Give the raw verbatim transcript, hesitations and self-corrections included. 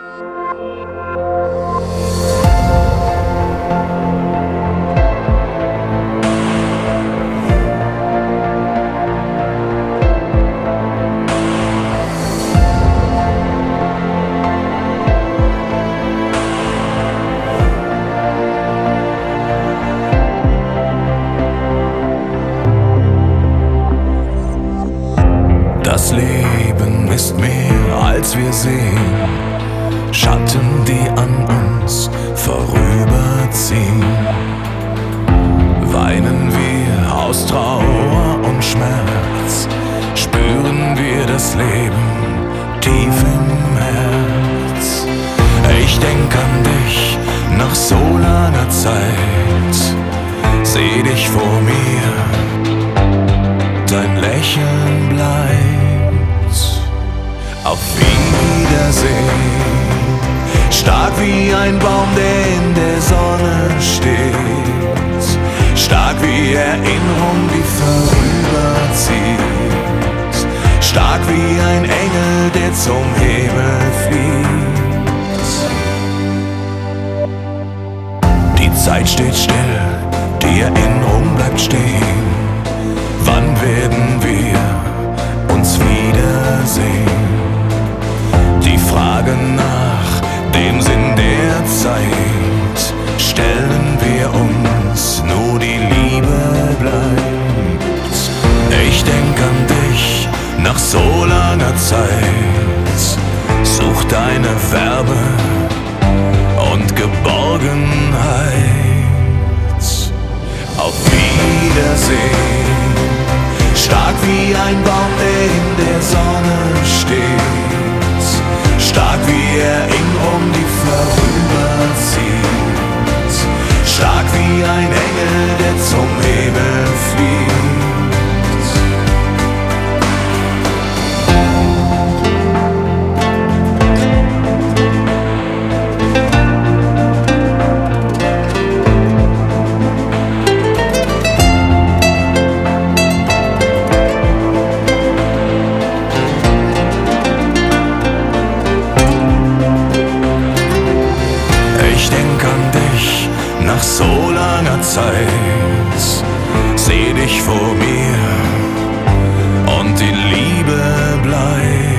Das Leben ist mehr als wir sehen, Schatten, die an uns vorüberziehen. Weinen wir aus Trauer und Schmerz, spüren wir das Leben tief im Herz. Ich denk an dich nach so langer Zeit, seh dich vor mir, dein Lächeln bleibt. Auf Wiedersehen, stark wie ein Baum, der in der Sonne steht, stark wie Erinnerung, die vorüberzieht, stark wie ein Engel, der zum Himmel fliegt. Die Zeit steht still, die Erinnerung bleibt stehen. Wann werden wir uns wiedersehen? Die Frage nach dem Sinn der Zeit stellen wir uns, nur die Liebe bleibt. Ich denk an dich nach so langer Zeit, such deine Wärme und Geborgenheit. Auf Wiedersehen, stark wie ein Baum, der in der Sonne steht, stark wie Erinnerung, die vorüberzieht, stark wie ein Engel, der zum Himmel fliegt. Nach so langer Zeit seh dich vor mir und die Liebe bleibt.